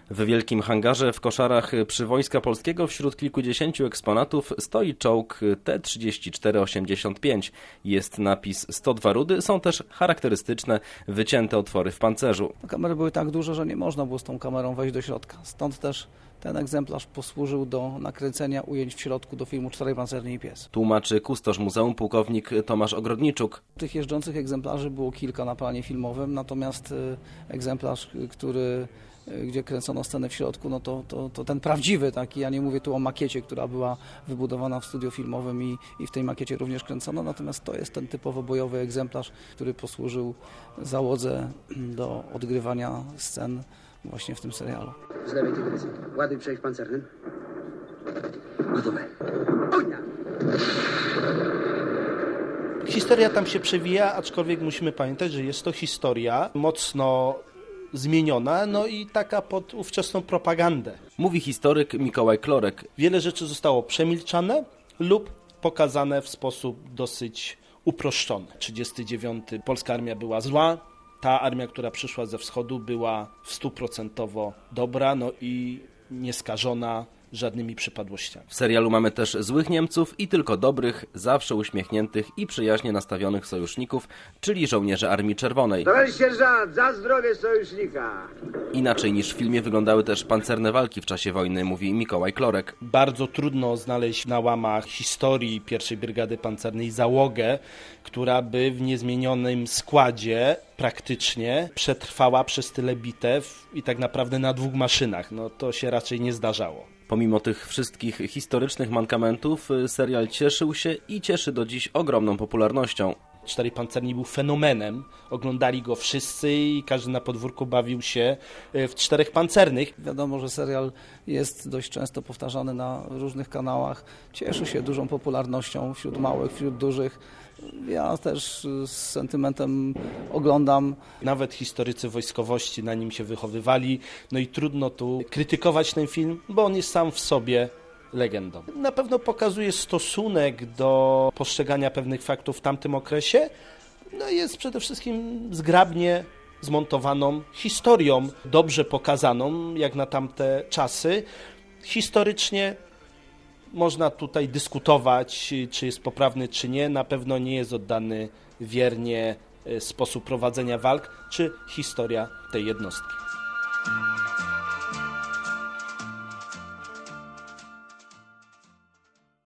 W wielkim hangarze w Koszarach przy Wojska Polskiego wśród kilkudziesięciu eksponatów stoi czołg T-34-85. Jest napis 102 rudy, są też charakterystyczne, wycięte otwory w pancerzu. Kamery były tak duże, że nie można było z tą kamerą wejść do środka. Stąd też ten egzemplarz posłużył do nakręcenia ujęć w środku do filmu Czterej pancerni i pies. Tłumaczy kustosz muzeum pułkownik Tomasz Ogrodniczuk. Tych jeżdżących egzemplarzy było kilka na planie filmowym, natomiast egzemplarz, gdzie kręcono scenę w środku, no to ten prawdziwy taki, ja nie mówię tu o makiecie, która była wybudowana w studiu filmowym i w tej makiecie również kręcono, natomiast to jest ten typowo bojowy egzemplarz, który posłużył załodze do odgrywania scen właśnie w tym serialu. Z lewej dygresji. Ładuj przejść pancernym. Gotowe. Ognia! Historia tam się przewija, aczkolwiek musimy pamiętać, że jest to historia mocno zmieniona, no i taka pod ówczesną propagandę. Mówi historyk Mikołaj Klorek. Wiele rzeczy zostało przemilczane lub pokazane w sposób dosyć uproszczony. 39. Polska armia była zła, ta armia, która przyszła ze wschodu, była w 100% dobra, no i nieskażona żadnymi przypadłościami. W serialu mamy też złych Niemców i tylko dobrych, zawsze uśmiechniętych i przyjaźnie nastawionych sojuszników, czyli żołnierzy Armii Czerwonej. Towarzysz sierżant, za zdrowie sojusznika! Inaczej niż w filmie wyglądały też pancerne walki w czasie wojny, mówi Mikołaj Klorek. Bardzo trudno znaleźć na łamach historii I Brygady Pancernej załogę, która by w niezmienionym składzie praktycznie przetrwała przez tyle bitew i tak naprawdę na 2 maszynach. No to się raczej nie zdarzało. Pomimo tych wszystkich historycznych mankamentów, serial cieszył się i cieszy do dziś ogromną popularnością. Czterej Pancerni był fenomenem, oglądali go wszyscy i każdy na podwórku bawił się w Czterech Pancernych. Wiadomo, że serial jest dość często powtarzany na różnych kanałach. Cieszy się dużą popularnością wśród małych, wśród dużych. Ja też z sentymentem oglądam. Nawet historycy wojskowości na nim się wychowywali. No i trudno tu krytykować ten film, bo on jest sam w sobie legendą. Na pewno pokazuje stosunek do postrzegania pewnych faktów w tamtym okresie. No jest przede wszystkim zgrabnie zmontowaną historią, dobrze pokazaną jak na tamte czasy. Historycznie można tutaj dyskutować, czy jest poprawny, czy nie. Na pewno nie jest oddany wiernie sposób prowadzenia walk, czy historia tej jednostki.